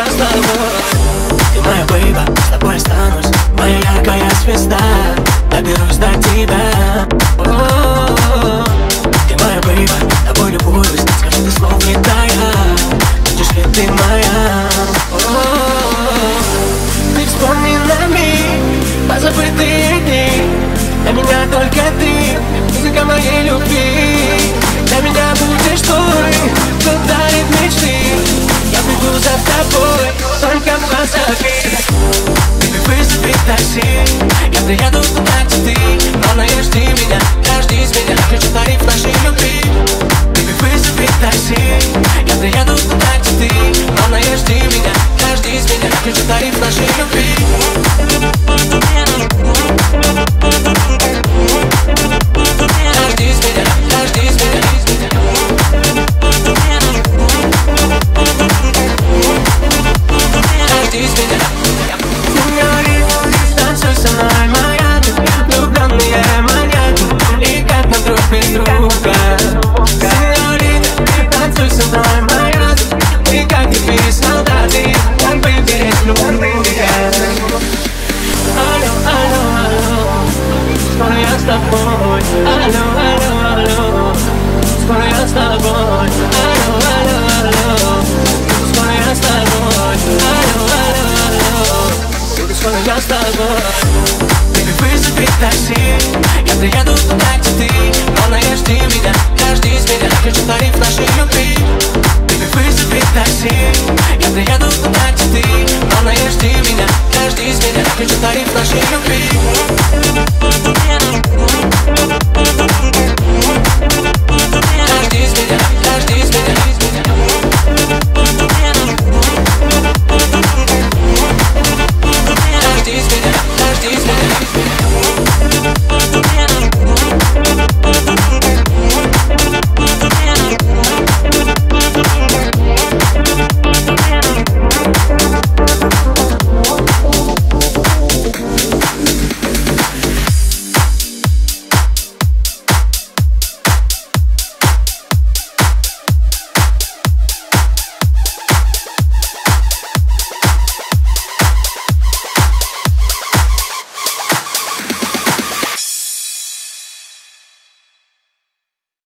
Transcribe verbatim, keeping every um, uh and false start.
я с тобой. Ты моя бейба, с тобой останусь, моя яркая звезда. Доберусь до тебя. О-о-о-о. Ты моя бейба, тобой любуюсь. Скажи, ты слов не тая, будешь ли ты моя? О-о-о-о. Ты вспомни на миг позабытые дни. Для меня только ты, музыка моей любви. Для меня будешь той, кто дарит мечты. Я приду за тобой, только позови. Baby, вызови такси, я приеду туда, где ты. Главное, жди меня, дождись меня, включи тариф нашей любви. Baby, вызови такси, я приеду туда, где ты. Главное, жди меня, дождись меня, включи тариф нашей любви. С тобой, алло, алло, алло, скоро я с тобой, алло, алло, алло, скоро я с тобой, алло, алло, алло, скоро я с тобой. Baby, вызови такси, я приеду туда, где ты. Главное, жди меня, дождись меня, включи тариф нашей любви. Baby, вызови такси, я приеду туда, где ты. Главное, жди меня, дождись меня, включи тариф нашей любви.